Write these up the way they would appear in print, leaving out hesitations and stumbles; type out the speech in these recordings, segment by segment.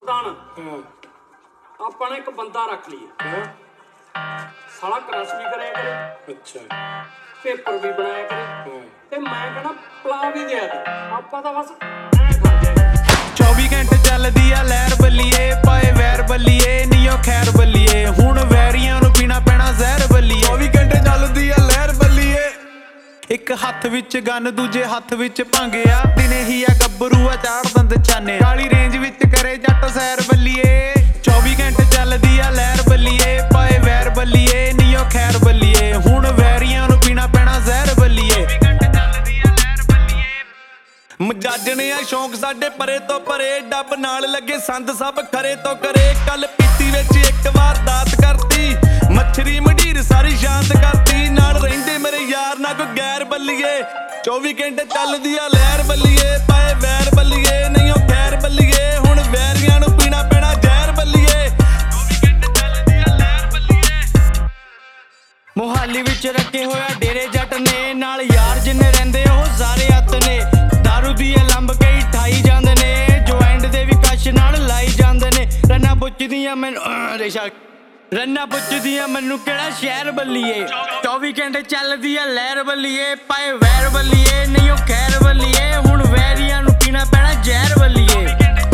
ਆਪਾਂ ਨੇ ਇੱਕ ਬੰਦਾ ਰੱਖ ਲਿਆ ਸਾਲਾ क्रश भी कराया करे अच्छा पेपर भी बनाया करे ते मैं कहना पला भी दिया करे ਆਪਾਂ ਤਾਂ ਬਸ ਐ ਕਰਦੇ ਆ 24 ਘੰਟੇ ਚੱਲਦੀ ਆ ਲਹਿਰ ਬੱਲੀਏ ਪਾਏ ਵੈਰ ਬੱਲੀਏ ਨੀਓ ਖੈਰ ਬੱਲੀਏ ਹੁਣ ਵੈਰੀਆਂ ਨੂੰ ਪੀਣਾ ਪੈਣਾ ਜ਼ਹਿਰ ਬੱਲੀਏ 24 ਘੰਟੇ ਚੱਲਦੀ ਆ ਲਹਿਰ ਬੱਲੀਏ ਇੱਕ ਹੱਥ ਵਿੱਚ ਗਨ ਦੂਜੇ ਹੱਥ ਵਿੱਚ ਭੰਗਿਆ ਦਿਨੇ ਹੀ ਆ ਗੱਭਰੂ ਆ ਚਾੜ ਦੰਦ ਛਾਨੇ ਕਾਲੀ ਰੇਂਜ ਵਿੱਚ ਕਰੇ ਜੱਟ ਸੈਰ ਬੱਲੀਏ 24 ਘੰਟੇ ਚੱਲਦੀ ਆ ਲਹਿਰ ਬੱਲੀਏ ਪਾਏ ਵੈਰ ਬੱਲੀਏ ਨੀਓ ਖੈਰ ਬੱਲੀਏ ਹੁਣ ਵੈਰੀਆਂ ਨੂੰ ਪੀਣਾ ਪੈਣਾ ਜ਼ਹਿਰ ਬੱਲੀਏ ਮਜਾਜਣੇ ਆ ਸ਼ੌਂਕ ਸਾਡੇ ਪਰੇ ਤੋਂ ਪਰੇ ਡੱਬ ਨਾਲ ਲੱਗੇ ਸੰਦ ਸਭ ਖਰੇ ਤੋਂ ਕਰੇ ਕੱਲ ਪੀਤੀ ਵਿੱਚ ਇੱਕ ਵਾਰ ਦਾਤ ਕਰਤੀ ਮੱਛਰੀ ਮੰਡੀਰ ਸਾਰੀ ਸ਼ਾਂਤ ਕਰਤੀ ਨਾਲ ਰਹਿੰਦੇ ਮੇਰੇ ਯਾਰ ਨਾ ਕੋਈ ਗੈਰ ਬੱਲੀਏ 24 ਘੰਟੇ ਚੱਲਦੀ ਆ ਲਹਿਰ ਬੱਲੀਏ ਪਾਏ ਵੈਰ ਬੱਲੀਏ ਨਹੀਂ ਉਹ ਖੈਰ ਬੱਲੀਏ ਹੁਣ ਵੈਰੀਆਂ ਨੂੰ ਪੀਣਾ ਪੈਣਾ ਜ਼ਹਿਰ ਬੱਲੀਏ 24 ਘੰਟੇ ਚੱਲਦੀ ਆ ਲਹਿਰ ਬੱਲੀਏ ਮੋਹਾਲੀ ਵਿੱਚ ਰੱਖੇ ਹੋਇਆ ਡੇਰੇ ਜੱਟ ਨੇ ਨਾਲ ਯਾਰ ਜਿੰਨੇ ਰਹਿੰਦੇ ਉਹ ਸਾਰੇ ਅੱਤ ਨੇ ਦਾਰੂ ਦੀ ਲੰਬ ਕਈ ਠਾਈ ਜਾਂਦੇ ਨੇ ਜੁਆਇੰਟ ਦੇ ਵੀ ਕਸ਼ ਨਾਲ ਲਾਈ ਜਾਂਦੇ ਨੇ ਰੰਨਾ ਪੁੱਛਦੀਆਂ ਮੈਨੂੰ ਰੇਸ਼ਾ ਰੰਨਾ ਪੁੱਛਦੀਆਂ ਮੈਨੂੰ ਕਿਹੜਾ ਸ਼ਹਿਰ ਬੱਲੀਏ 24 ਘੰਟੇ ਚੱਲਦੀ ਆ ਲਹਿਰ ਬੱਲੀਏ ਪਾਏ ਵੈਰ ਬੱਲੀਏ ਨਹੀਂ ਉਹ ਖੈਰ ਬੱਲੀਏ ਹੁਣ ਵੈਰੀਆਂ ਨੂੰ ਪੀਣਾ ਪੈਣਾ ਜ਼ਹਿਰ ਬੱਲੀਏ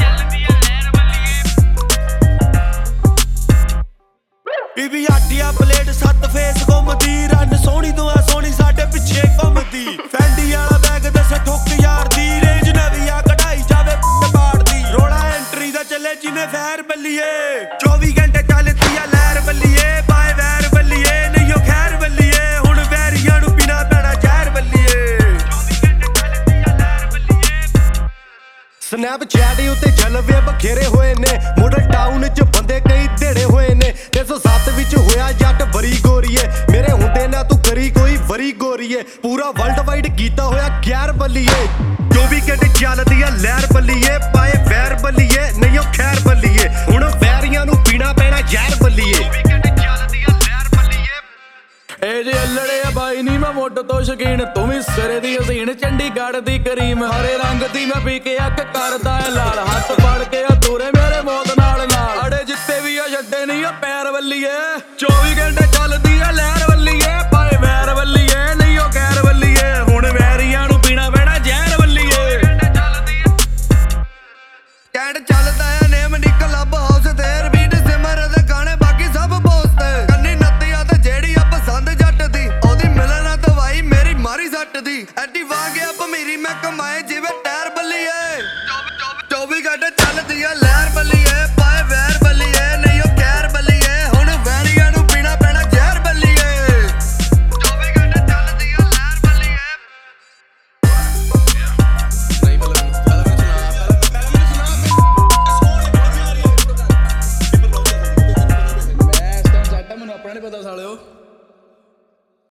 ਬੀਬੀ ਆਟੀਆ ਪਲੇਟ 7 ਫੇਸ ਘੁੰਮਦੀ ਰੰਨ ਸੋਹਣੀ ਤੋਂ ਆ ਸੋਹਣੀ ਸਾਡੇ ਪਿੱਛੇ ਘੁੰਮਦੀ ਫੈਂਡੀ ਵਾਲਾ ਬੈਗ ਦੱਸ ਠੁੱਕ ਯਾਰ ਦੀ ਰੇਂਜ ਨਵੀਂ ਆ ਕਢਾਈ ਜਾਵੇ ਪਾੜਦੀ ਰੋਲਾ ਐਂਟਰੀ ਦਾ ਚੱਲੇ ਜਿਵੇਂ ਫੈਰ ਬੱਲੀਏ 24 ਘੰਟੇ ਚੱਲਦੀ ਆ ਲਹਿਰ ਬੱਲੀਏ ਪਾਏ ਵੈਰ ਬੱਲੀਏ ਨਹੀਂ ਉਹ ਖੈਰ ਬੱਲੀਏ ਹੁਣ ਵੈਰੀਆਂ ਨੂੰ ਪੀਣਾ ਪੈਣਾ ਜ਼ਹਿਰ ਬੱਲੀਏ 24 ਘੰਟੇ ਚੱਲਦੀ ਆ ਲਹਿਰ ਬੱਲੀਏ ਸਨੈਪਚੈਟ ਉੱਤੇ ਜਲਵੇ ਬਖੇਰੇ ਹੋਏ ਨੇ ਮੋਡਲ ਟਾਊਨ 'ਚ ਬੰਦੇ ਕਈ ਢੇੜੇ ਹੋਏ ਨੇ 307 ਵਿੱਚ ਹੋਇਆ ਜੱਟ ਬਰੀ ਗੋਰੀਏ ਮੇਰੇ ਹੁੰਦੇ ਨਾ ਤੂੰ ਕਰੀ ਕੋਈ ਵਰੀ ਗੋਰੀਏ ਪੂਰਾ ਵਰਲਡ ਵਾਈਡ ਕੀਤਾ ਹੋਇਆ ਖੈਰ ਬੱਲੀਏ 24 ਘੰਟੇ ਚੱਲਦੀ ਆ ਲਹਿਰ ਬੱਲੀਏ ਪਾਏ ਵੈਰ ਬੱਲੀਏ ਨਹੀਂ ਉਹ ਖੈਰ ਬੱਲੀਏ ਹੁਣ ਵੈਰੀਆਂ ਨੂੰ ਪੀਣਾ ਪੈਣਾ ਜ਼ਹਿਰ ਬੱਲੀਏ 24 ਘੰਟੇ ਚੱਲਦੀ ਆ ਲਹਿਰ ਬੱਲੀਏ ਏ ਜੇ ਅਲੜੇ ਆ ਬਾਈ ਨੀ ਮੈਂ ਮੋਢ ਤੋਂ ਸ਼ਕੀਨ ਤੂੰ ਵੀ ਸਿਰੇ ਦੀ ਹਸੀਨ ਚੰਡੀਗੜ੍ਹ ਦੀ ਕਰੀਮ ਹਰੇ ਰੰਗ ਦੀ ਮੈਂ ਪੀ ਕੇ ਅੱਖ ਕਰਦਾ ਏ ਲਾਲ ਹੱਥ ਫੜ ਕੇ ਆ ਦੂਰੇ ਮੇਰੇ ਮੌਤ ਨਾਲ ਨਾਲ ਅੜੇ ਜਿੱਤੇ ਵੀ ਆ ਛੱਡੇ ਨਹੀਂ ਆ ਪੈਰ ਬੱਲੀਏ 24 ਘੰਟੇ ਚੱਲਦੀ ਆ ਲਹਿਰ ਬੱਲੀਏ ਪਾਏ ਵੈਰ ਬੱਲੀਏ ਨਹੀਂ ਉਹ ਖੈਰ ਬੱਲੀਏ ਹੁਣ ਵੈਰੀਆਂ ਨੂੰ ਪੀਣਾ ਪੈਣਾ ਜ਼ਹਿਰ ਬੱਲੀਏ ਕੈਂਟ ਚੱਲਦਾ ਆ ਨੇਮ ਨਿਕਲ ਲੱਭ